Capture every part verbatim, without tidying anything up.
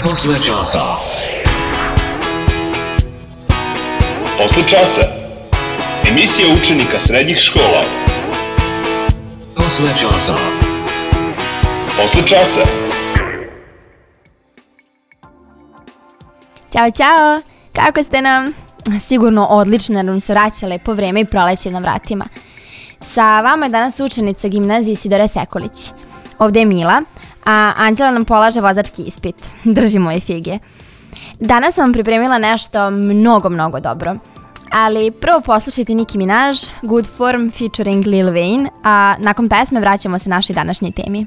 Posle časa. Posle časa. Emisija učenika srednjih škola. Posle časa. Posle časa. Ćao, čao! Kako ste nam? Sigurno odlično, jer nam se vraća lepo vreme i proleće na vratima. Sa vama je danas učenica gimnazije Isidore Sekulić. Ovdje je Mila, a Anđela nam polaže vozački ispit. Držimo je fige. Danas sam vam pripremila nešto mnogo, mnogo dobro. Ali prvo poslušajte Nicki Minaj, Good Form featuring Lil Wayne, a nakon pesme vraćamo se našoj današnjoj temi.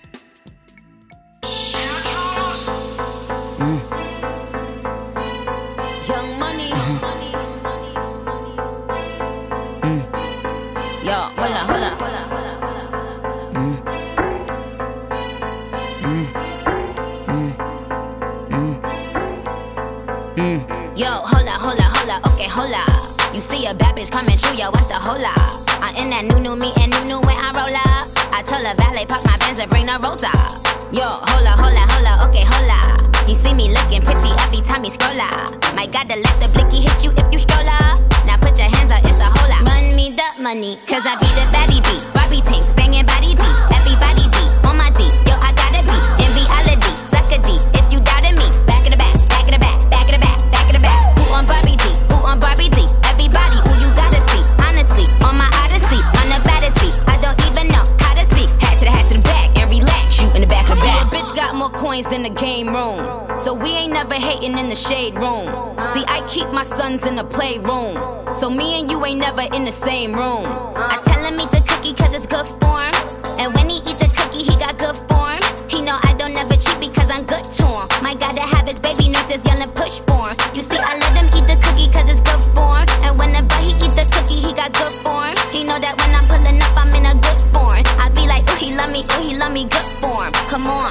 Yo, hola, hola, hola, okay, hola. You see a bad bitch coming through, yo, what's the hola? I'm in that new, new me and new, new when I roll up. I tell a valet, pop my Benz and bring the rosa. Yo, hola, hola, hola, okay, hola. You see me looking pretty every time you scroll up. Might gotta let the blicky hit you if you stroll up. Now put your hands up, it's a hola. Run me the money, cause I be the baddie beat. Barbie tanks, banging body beat. Everybody beat, on my D, yo, I gotta be. In reality, suck a D, if you doubted me. Back in the back, back in the back, back in the back, back in the back. Who on Barbie D, who on Barbie D? Everybody, who you gotta see. Honestly, on my odyssey, on the baddest beat. I don't even know how to speak. Hat to the hat to the back, and relax, you in the back of the back. Bitch got more coins than the game room, so we ain't never hating in the shade room. See, I keep my sons in the playroom, so me and you ain't never in the same room. I tell him eat the cookie cause it's good for him, and when he eat the cookie he got good form. He know I don't never cheat because I'm good to him. My gotta have his baby nurses yelling push for him. You see I let him eat the cookie cause it's good for him, and whenever he eat the cookie he got good form. He know that when I'm pulling up I'm in a good form. I be like ooh he love me, ooh he love me good form. Come on,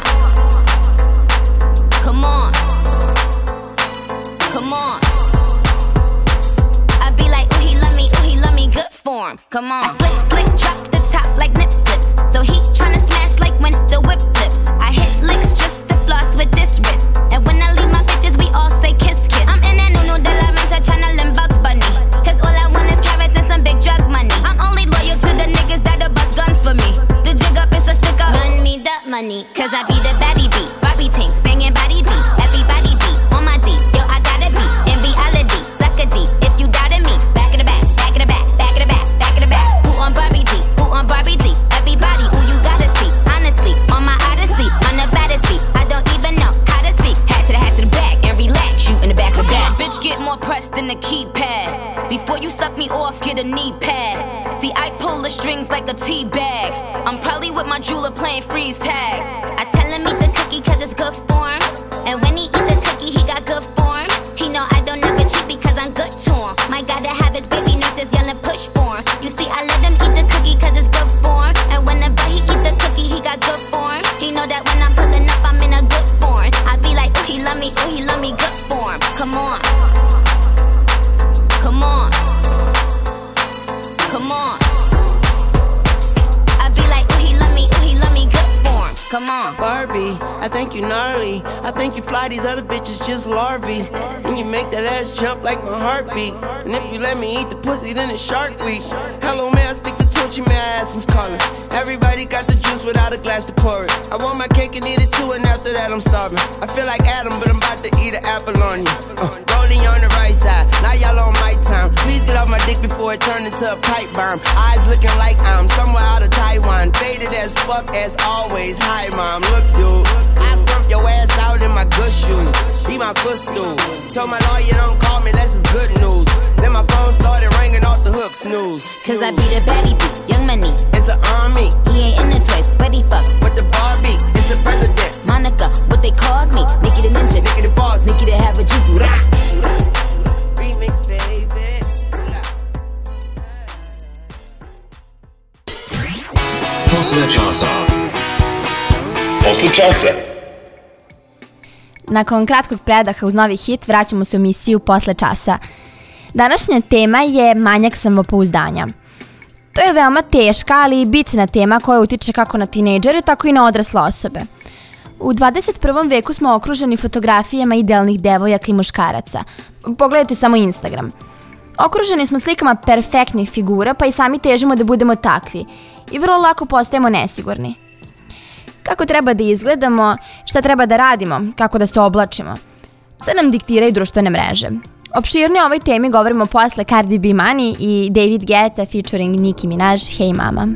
come on, come on. I be like ooh he love me, ooh he love me good form. Come on. I slick slick drop the top like nip slips, so he tryna smash like when the whip flips. I hit licks just to floss with this wrist, and when I leave my bitches we all say kiss kiss. I'm in that new new de la renta tryna limbo bunny, cause all I want is carrots and some big drug money. I'm only loyal to the niggas that'll bust guns for me. The jig up is a stick up. Run me the money, cause I be the baddie beat. Barbie tanks, banging body beat. Everybody beat, on my D, yo I gotta be. In reality, suck a D, if you doubted me. Back in the back, back in the back, back in the back, back in the back. Who on Barbie D, who on Barbie D? Everybody, who you gotta see. Honestly, on my odyssey, on the baddest beat. I don't even know how to speak. Hat to the hat to the back, and relax, you in the back of the back. Bitch get more pressed than the keypad. Before you suck me off, get a knee pad. See, I pull the strings like a tea bag. I'm probably with my jeweler playing freeze tag. I tell him eat the cookie cause it's good form, and when he eat the cookie he got good form. He know I don't never cheat because I'm good to him. My gotta have his baby nurses yelling push for him. You see I let him eat the cookie cause it's good form, and whenever he eat the cookie he got good form. He know that when I'm pulling up I'm in a good form. I be like ooh he love me, ooh he love me good form. Come on, come on, come on. I be like ooh he love me, ooh he love me good form. Come on. Barbie, I think you gnarly. I think you fly these other bitches just larvae. And you make that ass jump like my heartbeat. And if you let me eat the pussy, then it's Shark Week. Hello, may I speak to Tunchi? May I ask who's calling? Everybody got the juice without a glass to pour it. I want my cake and eat it too, and after that I'm starving. I feel like Adam, but I'm about to eat an apple on you. Uh, rolling on the right side, now y'all on my time. Please get off my dick before it turn into a pipe bomb. Eyes looking like I'm somewhere out of Taiwan. Faded as fuck as always. Hi mom, look dude, I stump your ass out in my good shoes. Be my footstool. Told my lawyer don't call me unless it's good news. Then my phone started ringing off the hook, snooze. Cause I be the baddie beat, young money. It's an army. He ain't in the toys, but he fuck with the Barbie. It's the president. Monica, what they called me. Nikki the ninja, Nikki the boss, Nikki the have a juju. Remix baby. Posle časa. Posle časa. Nakon kratkog predaha uz novi hit vraćamo se u emisiju Posle časa. Današnja tema je manjak samopouzdanja. To je veoma teška, ali i bitna tema koja utiče kako na tinejdžere, tako i na odrasle osobe. U dvadeset prvom veku smo okruženi fotografijama idealnih devojaka i muškaraca. Pogledajte samo Instagram. Okruženi smo slikama perfektnih figura, pa i sami težimo da budemo takvi i vrlo lako postajemo nesigurni. Kako treba da izgledamo, šta treba da radimo, kako da se oblačimo, sve nam diktiraju društvene mreže. Opširnije o ovoj temi govorimo posle Cardi B Money i David Guetta featuring Nicki Minaj, Hey Mama.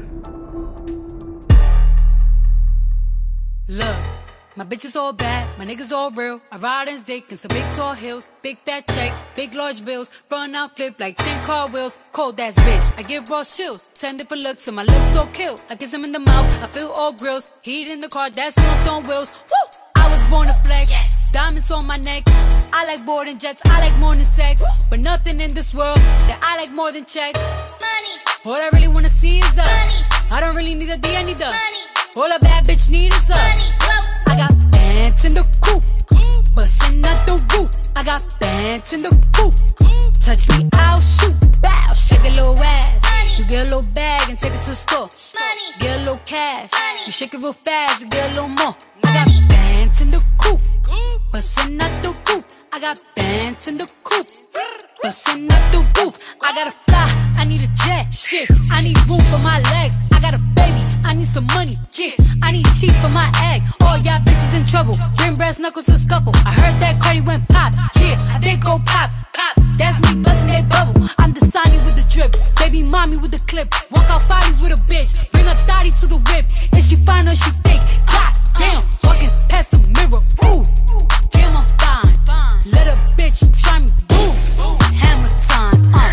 Look, my bitch is all bad, my niggas all real. I ride in dick in some big tall hills, big fat checks, big large bills. Run out, flip like ten car wheels. Cold ass bitch, I give raw chills. Ten different looks and my looks so kill. I kiss him in the mouth, I feel all grills. Heat in the car, that smells on wheels. Woo! I was born to flex, yes. Diamonds on my neck. I like boarding jets, I like more than sex. But nothing in this world that I like more than checks. Money. All I really wanna see is the money. I don't really need a D, I need the money. All a bad bitch need is the money. I got bands in the coop, bustin' out the roof. I got bands in the coop. Touch me, I'll shoot. Bow, shake a little ass. You get a little bag and take it to the store. Get a little cash. You shake it real fast, you get a little more. I got bands in the coop, bustin' out the roof. I got bands in the coop, bustin' out the roof. I gotta fly, I need a jet. Shit, I need room for my legs. I got a baby, I need some money. Yeah, I need teeth for my egg. All y'all bitches in trouble. Bring brass knuckles to scuffle. I heard that Cardi went pop. Yeah, I did go pop. Pop. That's me bustin' that bubble. I'm the Sonny with the drip. Baby mommy with the clip. Walk out bodies with a bitch. Bring a thotty to the whip. And she fine or she thick. God damn, walking past the mirror. Ooh, damn, I'm fine. Let a bitch try me. Boom, hammer time. Uh.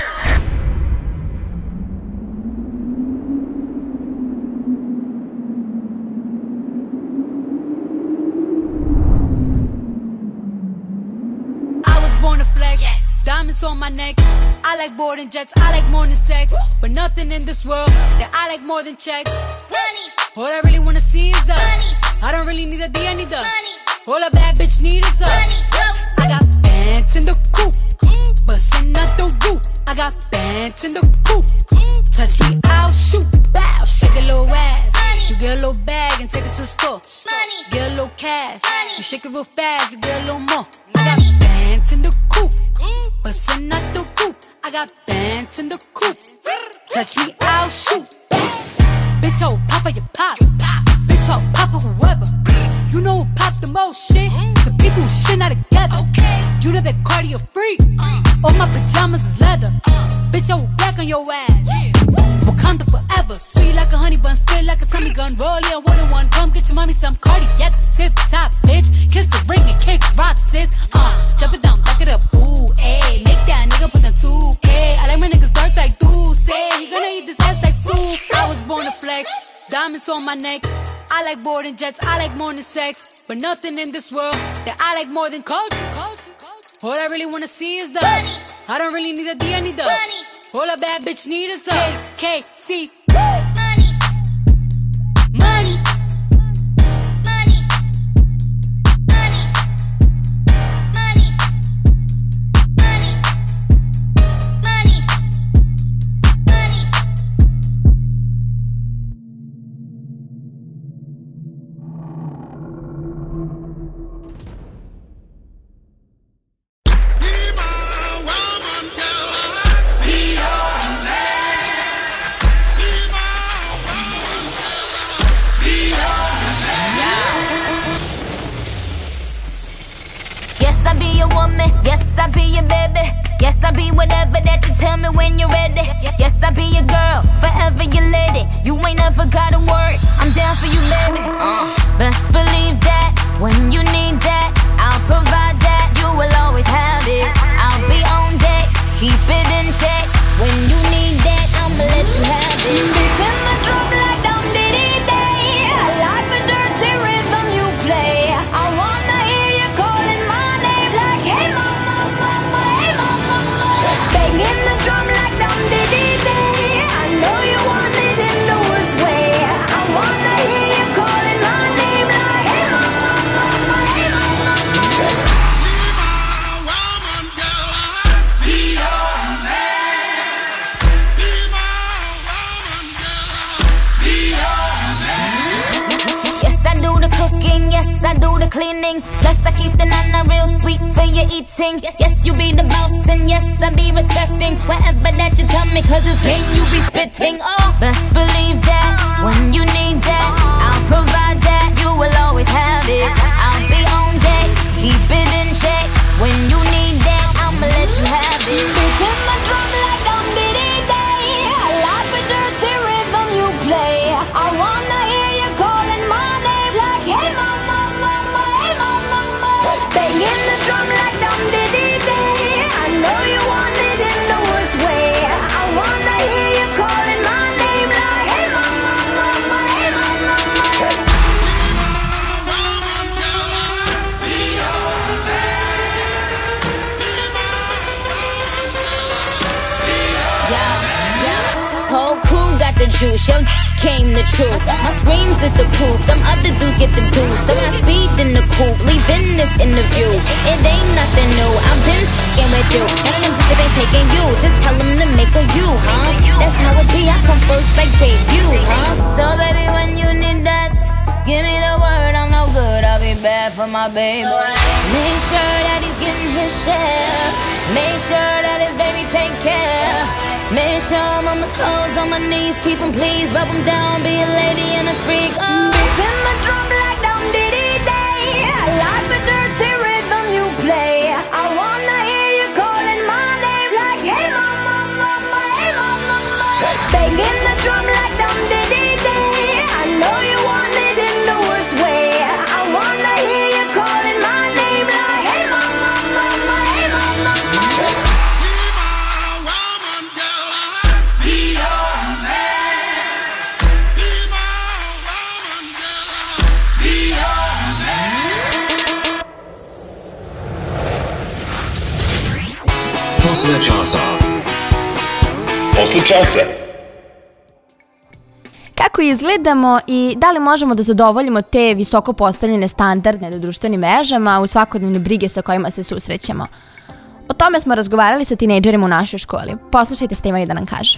Born to flex, yes. Diamonds on my neck. I like boarding jets, I like more than sex. But nothing in this world that I like more than checks. Money. All I really wanna see is the money. I don't really need a D, I need the money. All a bad bitch need is the money. I got bands in the coop, bustin' out the roof. I got bands in the coop. Touch me, I'll shoot. Bow, shake a little ass. Money. You get a little bag and take it to the store. Money. Get a little cash. Money. You shake it real fast, you get a little more. I got bands in the coop, bustin' out the roof. I got bands in the coop. Touch me, I'll shoot. Bitch, oh, papa, you pop. Bitch, oh, papa, whoever. You know who pop the most shit? The people who shit not together. You know that cardio freak. All my pajamas is leather. Bitch, I will back on your ass. Wakanda forever. Sweet like a honey bun, spit like a Tommy gun. Roll yeah, one on one. Come get your mommy some Cardi at the tip top, bitch. Kiss the ring and kick rock, sis. Uh, jump it down, back it up. Ooh, ayy. Make that nigga put the two K. I like my niggas dark like say he gonna eat this ass like soup. I was born to flex. Diamonds on my neck. I like boarding jets, I like more than sex. But nothing in this world that I like more than culture. All I really wanna see is the money. I don't really need a D, I need the money. All a bad bitch need is a K C. Money. Money. Money. Money. Money. Money. Money. Money. Yes, I be your woman. Yes, I be your baby. Yes, I be whatever that you tell me when you're ready. Yes, I be your girl, forever your lady. You ain't never gotta worry, I'm down for you, baby. Uh, best believe that when you need that, I'll provide that. You will always have it. I'll be on deck, keep it in check. When you need that, I'ma let you have it. Beats in my drum like dum diddy day. I like the dirty rhythm you play. I wanna hear you calling my name like hey mama, mama, hey mama. Banging the drum like dum diddy day. I know you want it in the worst way. I wanna hear you calling my name like hey mama, mama, hey cooking, yes, I do the cleaning. Plus I keep the nana real sweet for your eating. Yes, yes, you be the boss and yes, I be respecting whatever that you tell me, cause it's game you be spitting. Oh, best believe that when you need that, I'll provide that. You will always have it. I'll be on deck, keep it in check. When you need that, I'ma let you have it. Beats in my drum like dum diddy day. I like the dirty rhythm you play. I wanna hear you calling my name like hey mama, mama, hey mama, mama. Banging the drum like dum diddy day. I know you want it in the worst way. I wanna hear you calling my name like hey mama, mama, hey mama, mama. Whole crew got the juice, yo came the truth. My screams is the proof, them other dudes get the deuce. So I speed in the coupe, leaving this interview. It ain't nothing new, I've been f***ing with you. None of them niggas ain't taking you, just tell them to make a you, huh? That's how it be, I come first like debut, huh? So baby, when you need that, give me the word, I'm no good, I'll be bad for my baby. Make sure that he's getting his share. Make sure that his baby take care. Make sure I'm on my toes, on my knees, keep him please, rub him down, be a lady and a freak. Oh. Beats in my drum like dum diddy day. I like the dirty rhythm you play. I wanna hear you calling my name like hey mama, mama, hey mama, mama. Banging the drum like dum diddy day. I know you want it in the worst way. I wanna hear you calling my name like hey mama, mama, hey mama, mama. Posle časa. Posle časa. Kako izgledamo i da li možemo da zadovoljimo te visoko postavljene standardne na društvenim mrežama u svakodnevne brige sa kojima se susrećemo? O tome smo razgovarali sa tinejdžerima u našoj školi. Poslušajte šta imaju da nam kažu.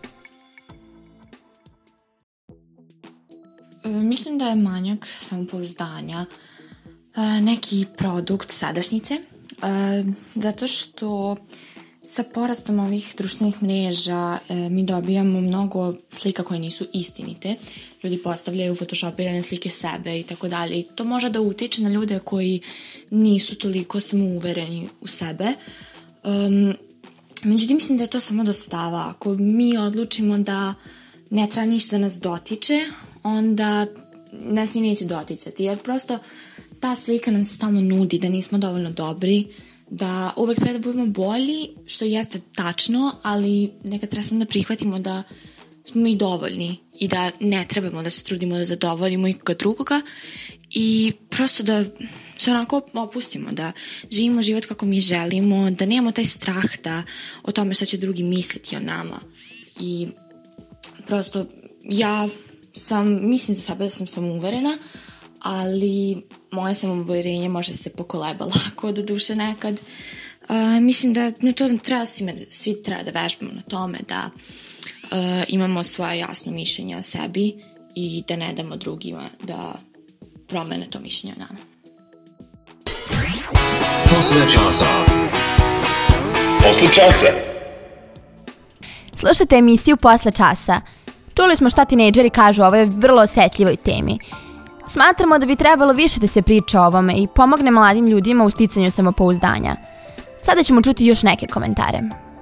Mislim da je manjak samopouzdanja neki produkt sadašnjice, zato što sa porastom ovih društvenih mreža mi dobijamo mnogo slika koje nisu istinite. Ljudi postavljaju photoshopirane slike sebe i tako dalje. I to može da utiče na ljude koji nisu toliko samouvereni u sebe. Um, međutim, mislim da je to samo dostava. Ako mi odlučimo da ne treba ništa da nas dotiče, onda nas i neće doticati. Jer prosto ta slika nam se stalno nudi da nismo dovoljno dobri, da uvek treba da budemo bolji, što jeste tačno, ali nekad treba sam da prihvatimo da smo mi dovoljni i da ne trebamo da se trudimo da zadovoljimo ikoga drugoga i prosto da se onako opustimo, da živimo život kako mi želimo, da nemamo taj strah da o tome šta će drugi misliti o nama. I prosto ja sam, mislim za sebe da sam samouverena, ali moje samouverenje može se pokoleba lako do duše nekad. Uh, mislim da na to treba svi, svi treba da vežbamo na tome, da uh, imamo svoje jasno mišljenje o sebi i da ne damo drugima da promene to mišljenje o nama. Posle časa. Posle časa. Slušajte emisiju Posle časa. Čuli smo šta tinejdžeri kažu o ovoj vrlo osetljivoj temi. Smatramo da bi trebalo više da se priča o ovome i pomogne mladim ljudima u sticanju samopouzdanja. Sada ćemo čuti još neke komentare.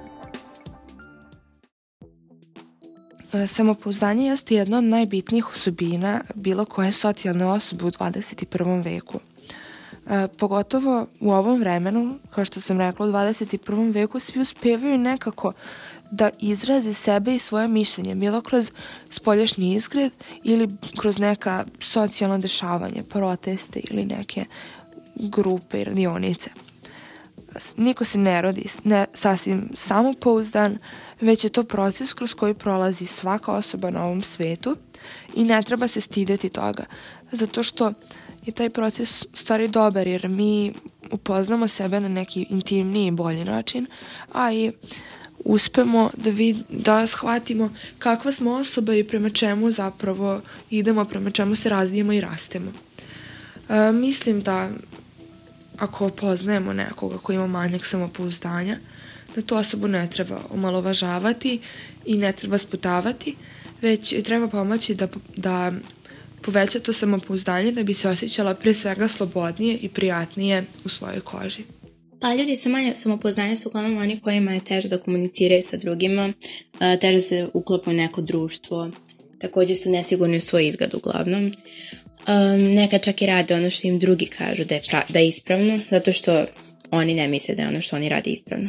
Samopouzdanje jeste jedna od najbitnijih osobina bilo koje socijalne osobe u dvadeset i prvom veku. E, pogotovo u ovom vremenu, kao što sam rekla, u dvadeset i prvom veku svi uspevaju nekako da izraze sebe i svoje mišljenje, bilo kroz spoljašnji izgled ili kroz neka socijalna dešavanja, proteste ili neke grupe i radionice. Niko se ne rodi ne, sasvim samopouzdan, već je to proces kroz koji prolazi svaka osoba na ovom svetu i ne treba se stideti toga, zato što je taj proces u stvari dobar jer mi upoznamo sebe na neki intimniji i bolji način, a i uspemo da, vid, da shvatimo kakva smo osoba i prema čemu zapravo idemo, prema čemu se razvijemo i rastemo. E, mislim da ako poznajemo nekoga ko ima manjak samopouzdanja, da tu osobu ne treba omalovažavati i ne treba sputavati, već treba pomoći da, da poveća to samopouzdanje da bi se osjećala pre svega slobodnije i prijatnije u svojoj koži. Pa ljudi sa manje samopouzdanja su uglavnom oni kojima je teže da komuniciraju sa drugima, teže se uklope u neko društvo, također su nesigurni u svoj izgled uglavnom. Um, neka čak i rade ono što im drugi kažu da je, pra- da je ispravno, zato što oni ne misle da je ono što oni rade ispravno.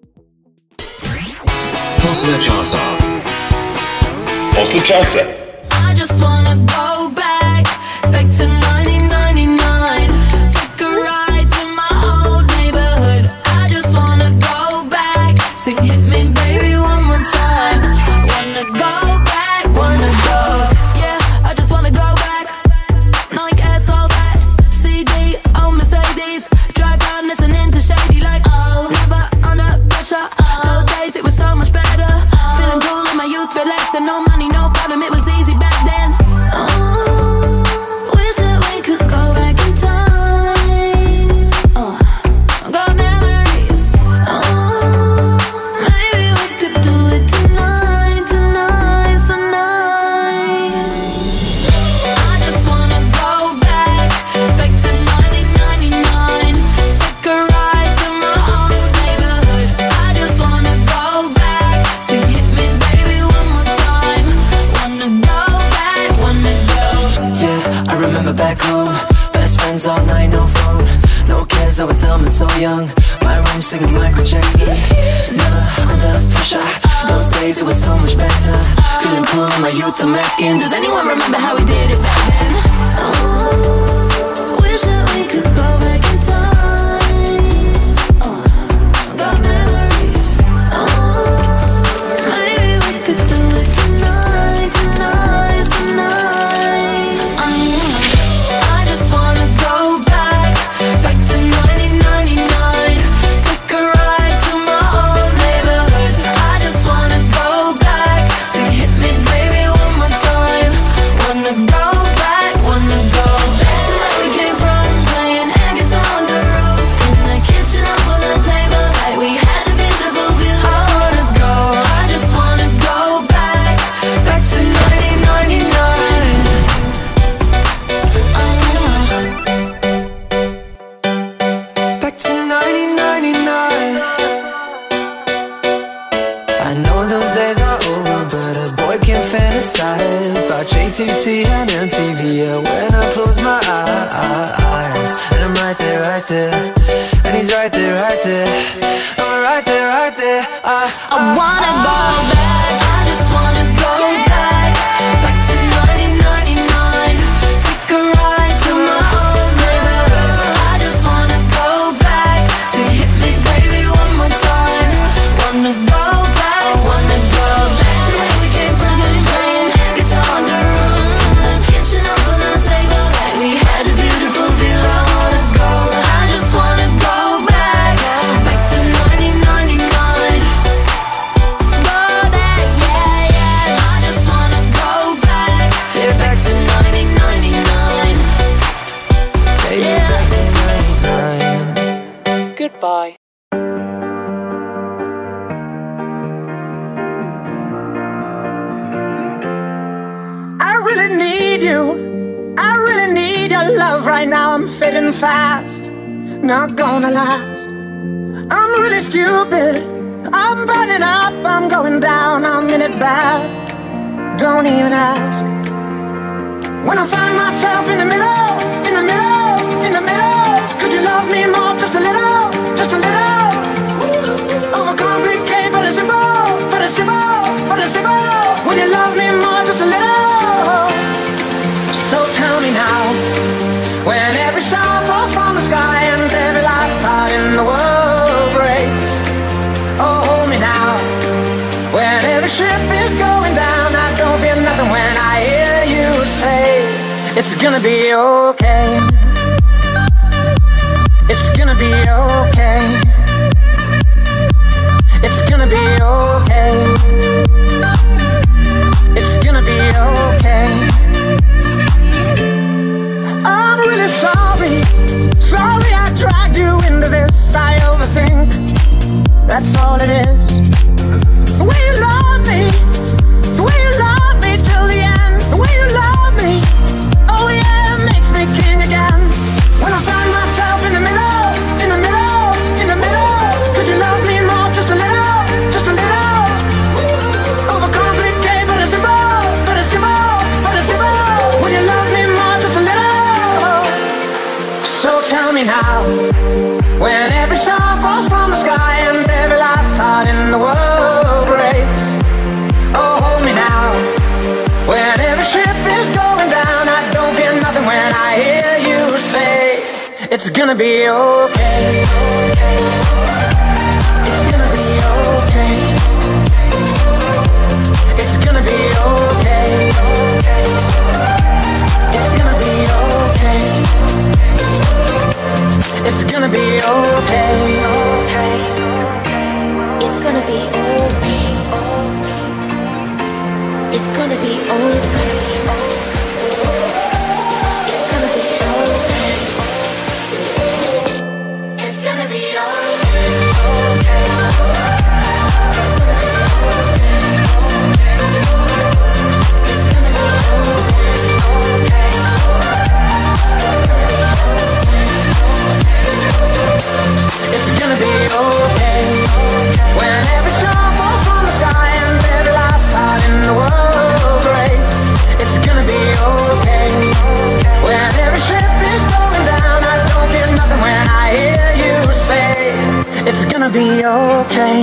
Posle časa. Posle časa. I just wanna go back, back to nineteen ninety-nine. Take a ride to my old neighborhood. I just wanna go back, sing hit me baby one more time. Wanna go back, wanna go. Yeah, I just wanna go back. Like ass all that. C D on Mercedes. Drive around listening to Shady like oh. Never under pressure. Oh. Those days it was so much better. Oh. Feeling cool in my youth, relaxing, no money, no problem. It was easy back then. Oh, wish that we could go back in time. Oh, got memories. Oh, maybe we could do it tonight, tonight, tonight. I just wanna go back, back to nineteen ninety-nine. Take a ride to my old neighborhood. I just wanna go back, sing hit me baby one more time. Wanna go back, wanna go. Yeah, I remember back home. Best friends all night, no phone. No cares, I was dumb and so young. My room singing Michael Jackson. Never under pressure. Those days it was so much better. Feeling cool in my youth, I'm asking, Does anyone remember how we did it back then? Oh, wish that we could go back in time. Oh, got memories. Oh, maybe we could do it tonight, tonight, tonight. I just wanna go back, back to nineteen ninety-nine. Take a ride to my old neighborhood. I just wanna go back, sing hit me baby one more time. Wanna go back, wanna go back to where we came from, playing air guitar on the roof, in the kitchen up on the table, like we had a beautiful view. I wanna go, I just wanna go back, back to nineteen ninety-nine. back to nineteen ninety-nine. I know those days are over, but a boy can fantasize about J T T and M T V. Yeah, when I close my eyes, and I'm right there, right there, and he's right there, right there. I'm right there, right there. I, I wanna go back, I just wanna go back, back to nineteen ninety-nine. Take a ride to my old neighborhood. I just wanna go back, say hit me baby one more time. Wanna go back, wanna go back to where we came from, playing air guitar on the roof, in the kitchen up on the table, like we had a beautiful view. I wanna go, I just wanna go back, back to nineteen ninety-nine. Go back, yeah, yeah. I just wanna go back, yeah, back to nineteen ninety-nine. take me Yeah. back to ninety-nine. Goodbye. I really need you. I really need your love right now. I'm fading fast, not gonna last. I'm really stupid. I'm burning up, I'm going down, I'm in it bad. Don't even ask. When I find myself in the middle, in the middle, in the middle, could you love me more, just a little, just a little? Overcomplicate, but it's simple, but it's simple, but it's simple. Would you love me more, just a little? So tell me now, when every star falls from the sky and every last star in the world breaks. Oh, hold me now, when every ship is going down, I don't feel nothing when I hear you say, it's gonna be okay. It's gonna be okay. It's gonna be okay. It's gonna be okay. I'm really sorry. me. Sorry I dragged you into this. I overthink, that's all it is. The way you love me, the way you love me till the end. The way you love me, oh yeah, it makes me king again. When I find myself in the middle, in the middle, in the middle, could you love me more, just a little, just a little? Overcomplicate, but it's simple, but it's simple, but it's simple. When you love me more, just a little. So tell me now, when every star falls from the sky and every last heart in the world breaks, oh hold me now. When every ship is going down, I don't fear nothing when I hear you say it's gonna be okay. It's gonna be okay. It's gonna be okay. It's gonna be okay. It's gonna be okay. It's gonna be okay. It's gonna be okay. It's gonna be okay. It's gonna be okay. It's gonna be okay. When every star falls from the sky and every last heart in the world breaks, it's gonna be okay. When every ship is going down, I don't feel nothing when I hear you say it's gonna be okay.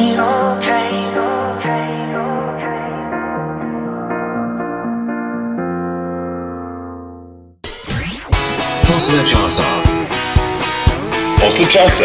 Posle časa. Posle časa.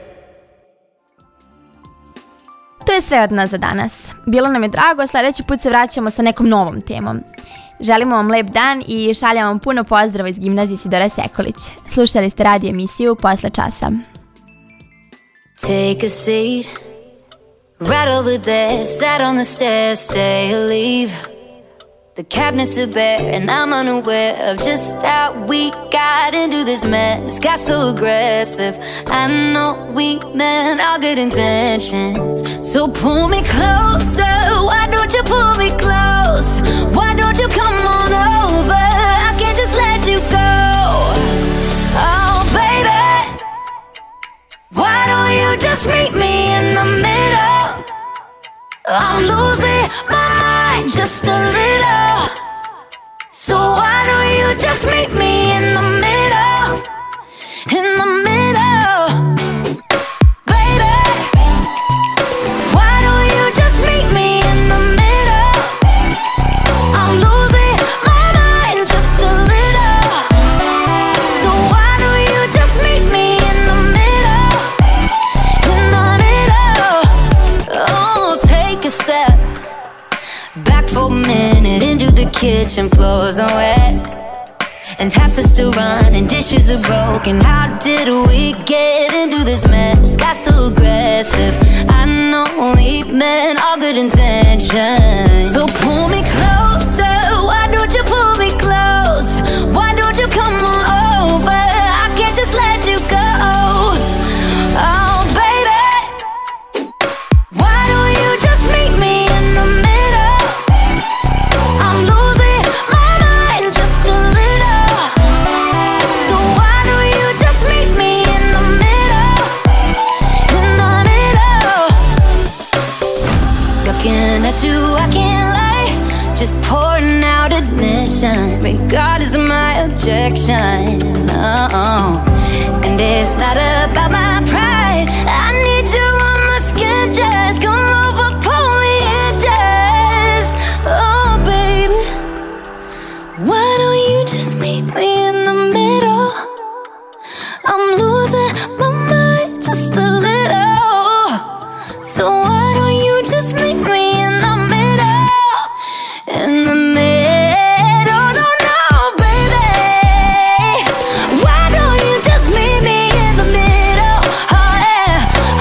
To je sve od nas za danas. Bilo nam je drago, sljedeći put se vraćamo sa nekom novom temom. Želimo vam lep dan i šaljamo vam puno pozdrava iz gimnazije Sidora Sekulić. Slušali ste radio emisiju Posle časa. Take a seat, right over there, sat on the stairs, stay or leave. The cabinets are bare and I'm unaware of just how we got into this mess. Got so aggressive, I know we meant all good intentions. So pull me closer, why don't you pull me close? Why don't you come on over, I can't just let you go. Oh baby, why don't you just meet me in the middle? I'm losing my mind just a little. So why don't you just meet me in the middle? In the middle. Baby, why don't you just meet me in the middle? I'm losing my mind just a little. So why don't you just meet me in the middle? In the middle. Oh, take a step back for a minute into the kitchen, floors are wet and taps are still running, dishes are broken. How did we get into this mess? Got so aggressive, I know we meant all good intentions. So pull me closer, why don't you pull me close? Why don't you come on over, I can't just let you go. Oh baby, why don't you just meet me in the middle? I'm losing my mind just a little. So why don't you just meet me in the middle? In the middle. Looking at you, I can't lie, just pouring out admission, regardless of my objection. Oh, and it's not about my pride, I need you on my skin, just come over, pull me in, just. Oh baby, why don't you just meet me in the middle? I'm losing my mind just a little. So why don't you just meet me in the middle? In the middle, no, no, baby. Why don't you just meet me in the middle? Oh yeah.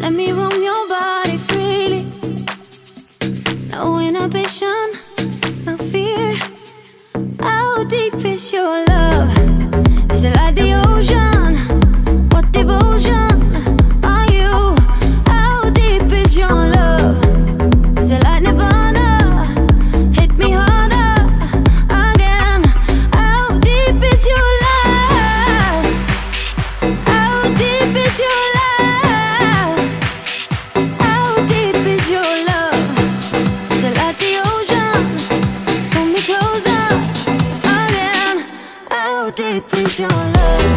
Let me roam your body freely. No inhibition, no fear. How deep is your love? Is it like the ocean? What devotion are you? How deep is your love? Is it like Nirvana? Hit me harder again. How deep is your love? How deep is your love? How deep is your love? Is it like the ocean? Pull me closer again. How deep is your love?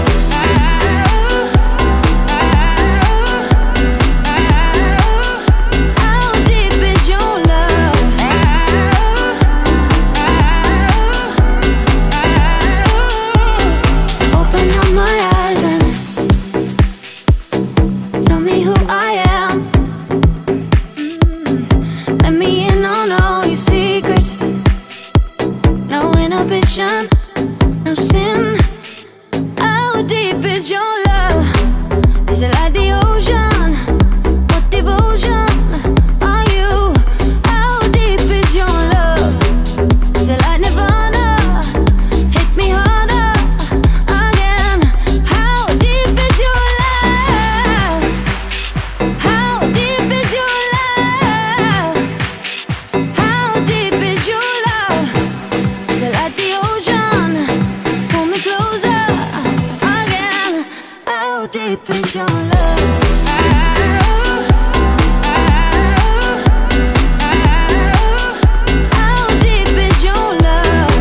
No sin. How deep is your love? Is it like the ocean? What devotion are you? How deep is your love? Is it like Nirvana? Hit me harder again. How deep is your love? How deep is your love? How deep is your love? Is it like the ocean? Pull me closer again. How deep is your love? How deep is your love?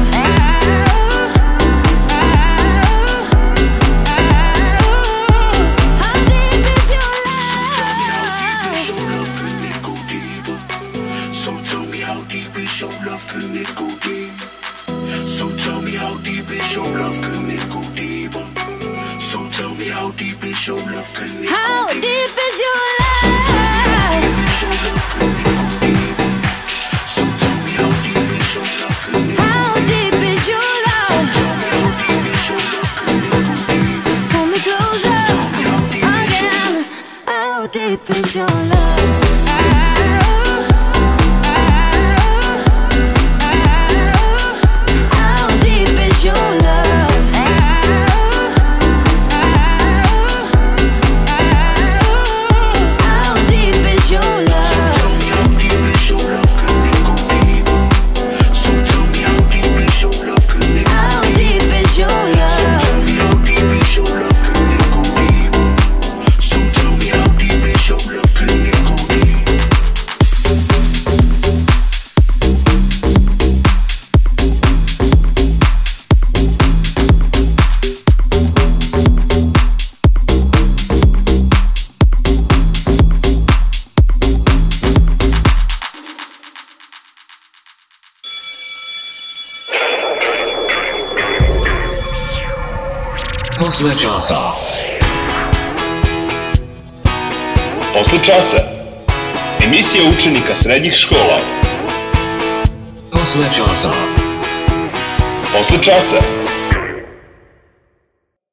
How deep is your love? So tell me how deep is your love, can it go deep? So tell me how deep is your love, can it go deeper? So tell me how deep is your love, can it go How deep? deep is your love? So tell me how deep is your love, can it go How deep is your love? Pull me closer again. How deep is your love? How deep is your love? How deep is your love? So tell me how deep is your love, can it go How deep is your love? How deep is your love, can it go deep? So tell me how deep is your love, can it go deep? Posle časa. Posle časa. Emisija učenika srednjih škola. Posle časa. Posle časa.